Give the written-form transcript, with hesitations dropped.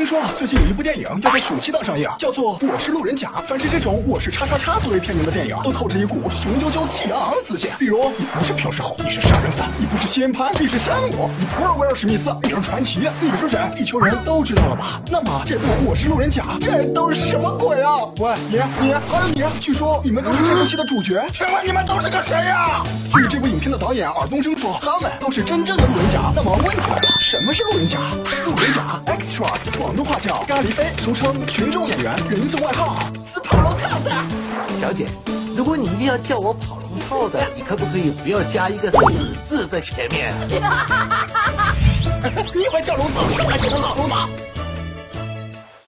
听说最近有一部电影要在暑期档上映，叫做《我是路人甲》。凡是这种我是叉叉叉作为片名的电影，都透着一股雄赳赳气昂昂的自信。比如，你不是朴世厚，你是杀人犯；你不是西恩潘，你是山姆；你不是威尔史密斯，你是传奇；你是谁？地球人都知道了吧？那么这部《我是路人甲》，这都是什么鬼啊？喂，你还有你，据说你们都是这部戏的主角，请问你们都是个谁呀？据这部影片的导演尔冬升说，他们都是真正的路人甲。那么问题来了，什么是路人甲？路人甲 Extras， 广东话叫咖喱飞，俗称群众演员，人送外号死跑龙套的。 小姐，如果你一定要叫我跑龙套的，你可不可以不要加一个死字在前面？ 你以为叫龙套上来就能老龙吗？